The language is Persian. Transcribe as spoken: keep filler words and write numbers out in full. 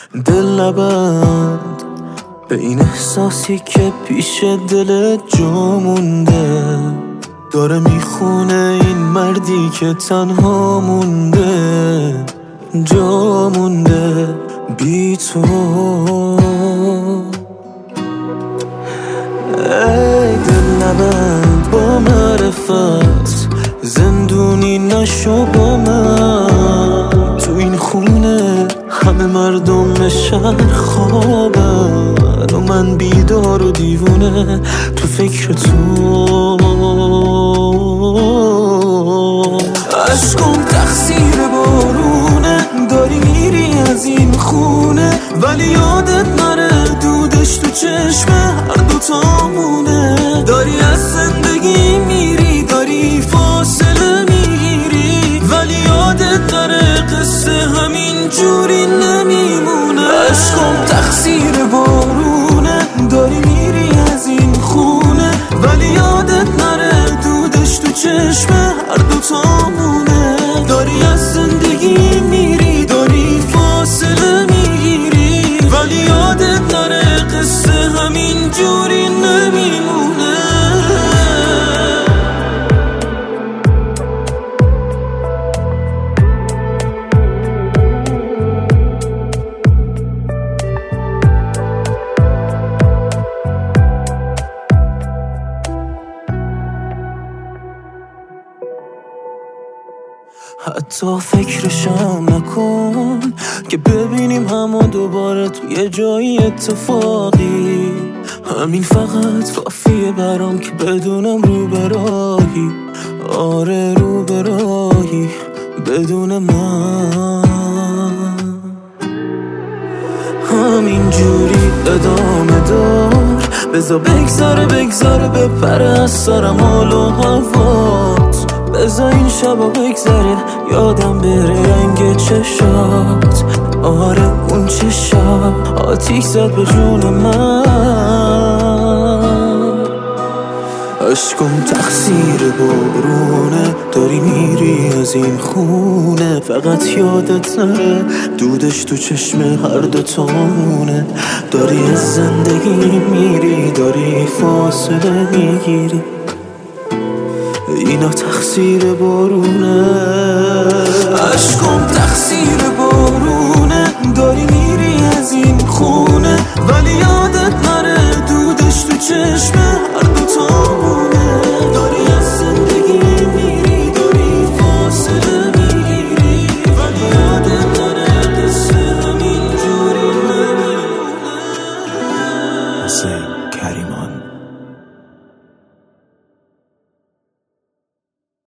دل نبند به این احساسی که پیش دل جا مونده، داره میخونه این مردی که تنها مونده، جا مونده بی تو. ای دل نبند با معرفت، زندونی نشو با من. تو این خونه همه مردم شهر خوابن و من بیدار و دیوونه تو فکر تو. عشقم تقصیر بارونه، داری میری از این خونه ولی یادت نره دودش تو چشم هر دوتامونه. داری از زندگی میری، داری فاصله میگیری ولی یادت نره قصه همین جوری نمیمونه. عشقم تقصیر بارونه، داری میری از این خونه ولی یادت نره دودش تو چشم هر دوتامونه. داری از زندگی میری، داری فاصله میگیری ولی یادت نره قصه همین جوری نمیمونه. حتی فکرشم نکن که ببینیم همو دوباره توی جایی اتفاقی. همین فقط کافیه برام که بدونم رو برایی، آره رو برایی بدون من. همین جوری ادامه دار، بذار بگذاره بگذاره بپره از سرم حال و هوات. بذار این شبا بگذره یادم بره رنگ چشات، آره اون چشات آتیش زد به جون من. عشقم تقصیر بارونه، داری میری از این خونه فقط یادت نره دودش تو چشم هر دوتامونه. داری از زندگی میری، داری فاصله میگیری، اینا تقصیر بارونه. عشقم تقصیر بارونه، داری میری از این خونه ولی یادت نره دودش تو چشم هر دوتامونه. داری از زندگی میری، داری فاصله میگیری ولی یادت نره قصه همین جوری نمیمونه. حسین کریمان.